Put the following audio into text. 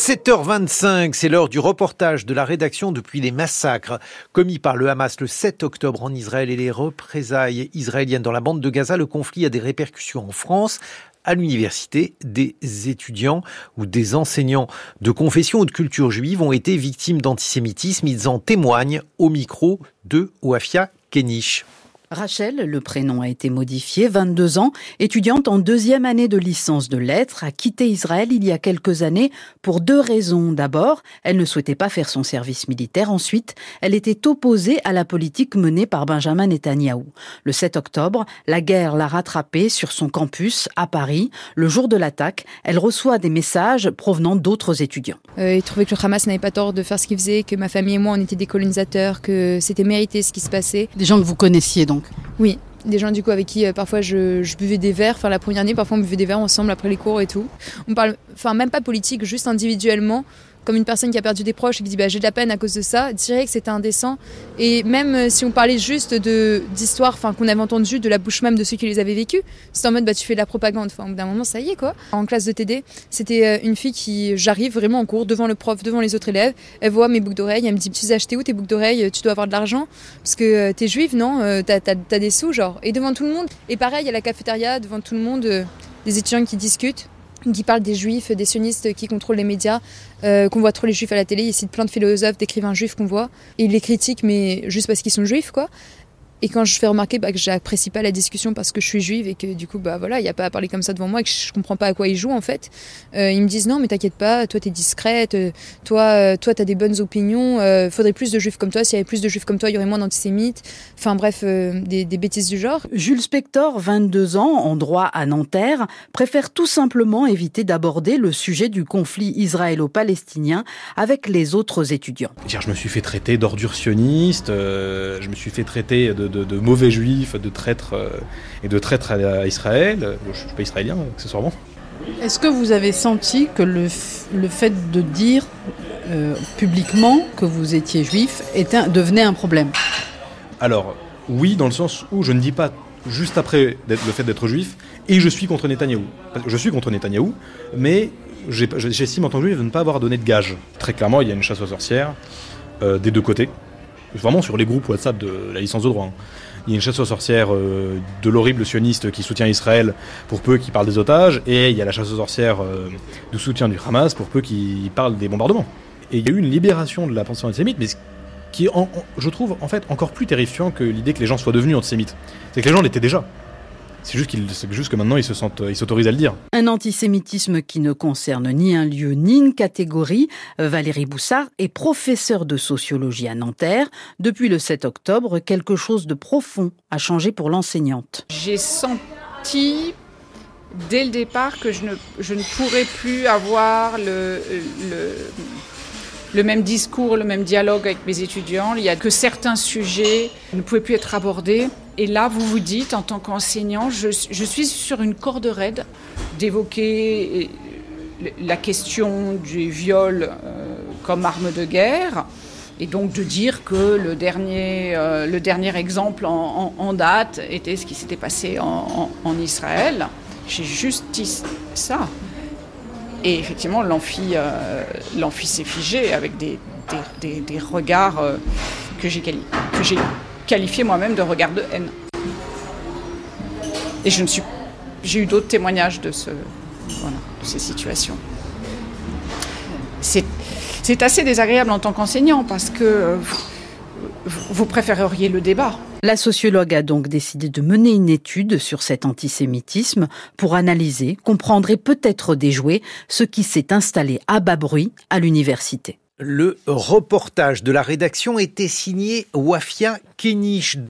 7h25, c'est l'heure du reportage de la rédaction depuis les massacres commis par le Hamas le 7 octobre en Israël et les représailles israéliennes dans la bande de Gaza. Le conflit a des répercussions en France. À l'université, des étudiants ou des enseignants de confession ou de culture juive ont été victimes d'antisémitisme. Ils en témoignent au micro de Wafia Kenish. Rachel, le prénom a été modifié, 22 ans, étudiante en deuxième année de licence de lettres, a quitté Israël il y a quelques années pour deux raisons. D'abord, elle ne souhaitait pas faire son service militaire. Ensuite, elle était opposée à la politique menée par Benjamin Netanyahou. Le 7 octobre, la guerre l'a rattrapée sur son campus à Paris. Le jour de l'attaque, elle reçoit des messages provenant d'autres étudiants. Il trouvait que le Hamas n'avait pas tort de faire ce qu'il faisait, que ma famille et moi, on était des colonisateurs, que c'était mérité ce qui se passait. Des gens que vous connaissiez donc? Oui, des gens du coup avec qui parfois je buvais des verres, la première année, parfois on buvait des verres ensemble après les cours et tout. On parle, même pas politique, juste individuellement, comme une personne qui a perdu des proches et qui dit j'ai de la peine à cause de ça, dirait que c'était indécent. Et même si on parlait juste d'histoires qu'on avait entendues de la bouche même de ceux qui les avaient vécues, c'était en mode tu fais de la propagande. Au bout d'un moment ça y est quoi. En classe de TD, c'était une fille j'arrive vraiment en cours devant le prof, devant les autres élèves, elle voit mes boucles d'oreilles, elle me dit tu les as achetées où tes boucles d'oreilles, tu dois avoir de l'argent parce que t'es juive, non, t'as des sous genre. Et devant tout le monde, et pareil à la cafétéria, devant tout le monde, des étudiants qui discutent, qui parlent des juifs, des sionistes qui contrôlent les médias, qu'on voit trop les juifs à la télé, ils citent plein de philosophes, d'écrivains juifs qu'on voit, et ils les critiquent mais juste parce qu'ils sont juifs quoi. Et quand je fais remarquer que j'apprécie pas la discussion parce que je suis juive et que du coup il y a pas à parler comme ça devant moi et que je comprends pas à quoi ils jouent en fait, ils me disent non mais t'inquiète pas, toi t'es discrète, toi t'as des bonnes opinions, faudrait plus de juifs comme toi, s'il y avait plus de juifs comme toi il y aurait moins d'antisémites, des bêtises du genre. Jules Spector, 22 ans, en droit à Nanterre, préfère tout simplement éviter d'aborder le sujet du conflit israélo-palestinien avec les autres étudiants. Je me suis fait traiter d'ordure sioniste, je me suis fait traiter de mauvais juifs, de traîtres et de traîtres à Israël. Je ne suis pas israélien, accessoirement. Est-ce que vous avez senti que le fait de dire publiquement que vous étiez juif devenait un problème ? Alors, oui, dans le sens où je ne dis pas juste après le fait d'être juif et je suis contre Netanyahou. Je suis contre Netanyahou, mais j'estime en tant que juif de ne pas avoir donné de gage. Très clairement, il y a une chasse aux sorcières des deux côtés. Vraiment sur les groupes WhatsApp de la licence de droit. Il y a une chasse aux sorcières de l'horrible sioniste qui soutient Israël pour peu qu'il parle des otages, et il y a la chasse aux sorcières du soutien du Hamas pour peu qu'il parle des bombardements. Et il y a eu une libération de la pensée antisémite, mais qui est, je trouve, en fait, encore plus terrifiant que l'idée que les gens soient devenus antisémites. C'est que les gens l'étaient déjà. C'est juste que maintenant, ils s'autorisent à le dire. Un antisémitisme qui ne concerne ni un lieu ni une catégorie. Valérie Boussard est professeure de sociologie à Nanterre. Depuis le 7 octobre, quelque chose de profond a changé pour l'enseignante. J'ai senti dès le départ que je ne pourrais plus avoir le même discours, le même dialogue avec mes étudiants. Il y a que certains sujets ne pouvaient plus être abordés. Et là, vous vous dites, en tant qu'enseignant, je suis sur une corde raide d'évoquer la question du viol comme arme de guerre, et donc de dire que le dernier exemple en date était ce qui s'était passé en Israël. J'ai juste dit ça. Et effectivement, l'amphi s'est figé avec des regards que j'ai qualifié moi-même de regard de haine. Et j'ai eu d'autres témoignages de ces situations. C'est assez désagréable en tant qu'enseignant parce que vous préféreriez le débat. La sociologue a donc décidé de mener une étude sur cet antisémitisme pour analyser, comprendre et peut-être déjouer ce qui s'est installé à bas bruit à l'université. Le reportage de la rédaction était signé Wafia Kenish.